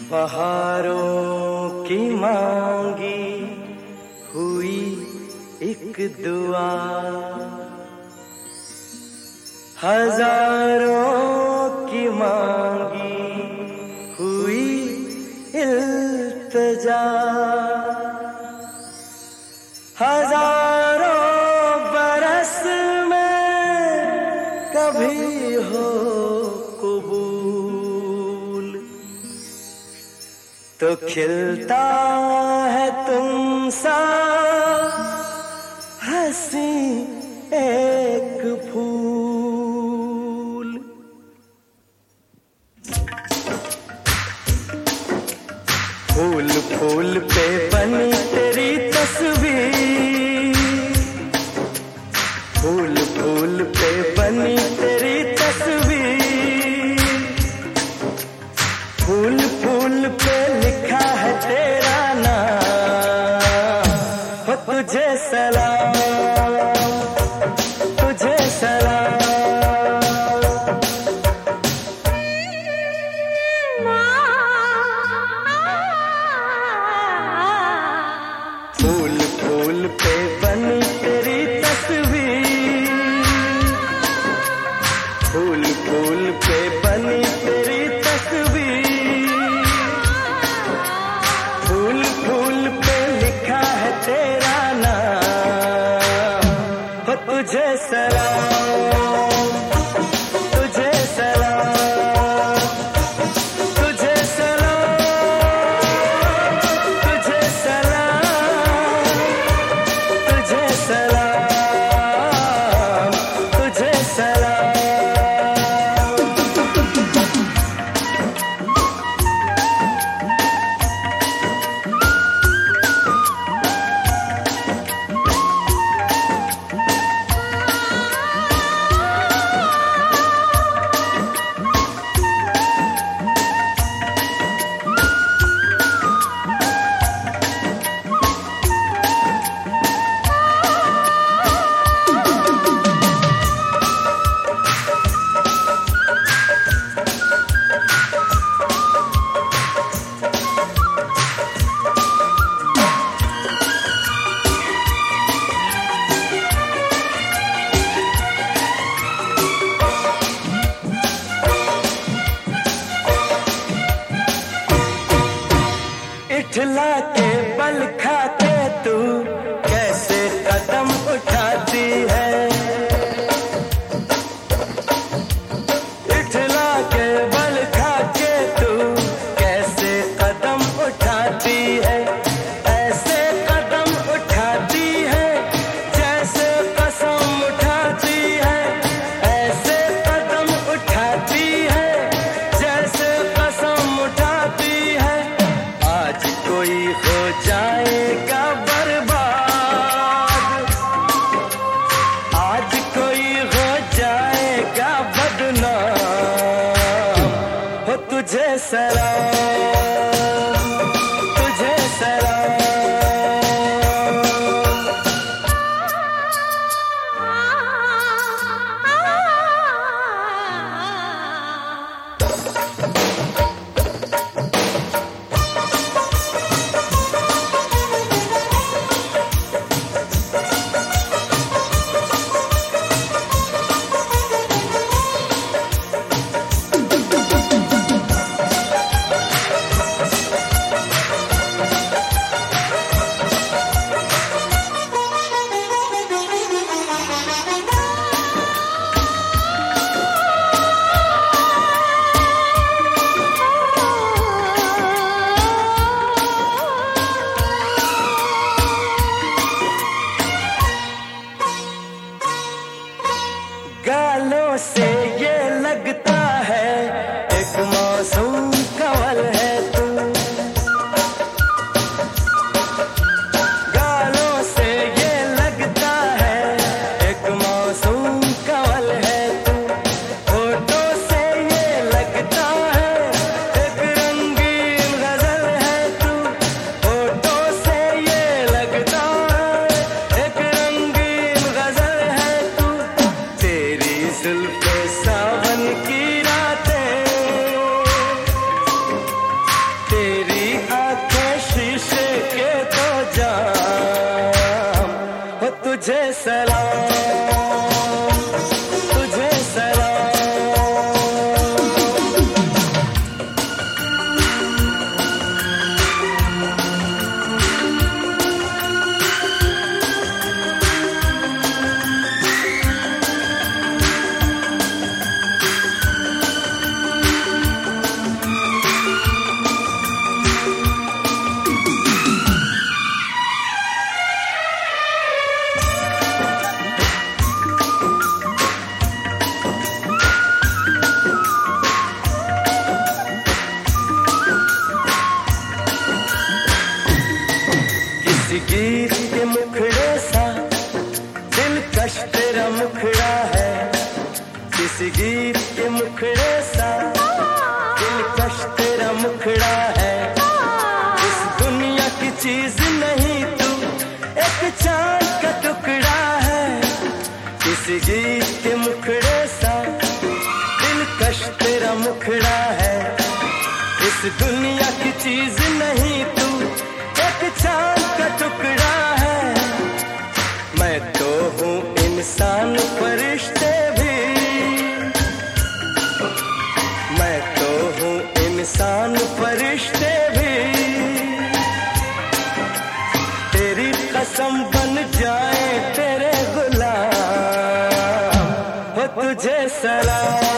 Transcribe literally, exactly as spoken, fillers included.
बहारों की मांगी हुई एक दुआ, हजारों की मांगी हुई इल्तिजा, हजारों बरस में कभी हो कबूल, तो खिलता है तुमसा हंसी एक फूल। फूल फूल पे बनी तेरी तस्वीर, फूल फूल पे बनी तेरी तस्वीर, फूल फूल पे लिखा है तेरा नाम, हो तुझे सलाम, तुझे सलाम। फूल फूल पे बनी तेरी तस्वीर, फूल फूल पे बनी तेरी तस्वीर, फूल फूल पे लिखा है तेरा नाम, हो तुझे सलाम, तुझे सलाम, तुझे सलाम, तुझे सलाम, तुझे सलाम, तुझे सलाम। इठला के बल खा के तू कैसे कदम उठाती है, इठला के बल खा के तू कैसे कदम उठाती है, ऐसे कदम उठाती है जैसे कसम उठाती है, ऐसे कदम उठाती है जैसे कसम उठाती है। आज कोई हो जाएगा बर्बाद, आज कोई हो जाएगा बदनाम, हो तुझे सलाम, तुझे सलाम। किसी गीत के मुखड़े सा दिलकश तेरा मुखड़ा है, किसी गीत के मुखड़े सा दिलकश तेरा मुखड़ा है। इस दुनिया की चीज नहीं तू एक चांद का टुकड़ा है, किसी गीत के मुखड़े सा दिलकश तेरा मुखड़ा है। इस दुनिया की चीज नहीं तू एक चांद का टुकड़ा है। मैं तो हूँ इंसान फरिश्ते भी, मैं तो हूँ इंसान फरिश्ते भी, तेरी कसम बन जाए तेरे गुलाम हो तुझे सलाम।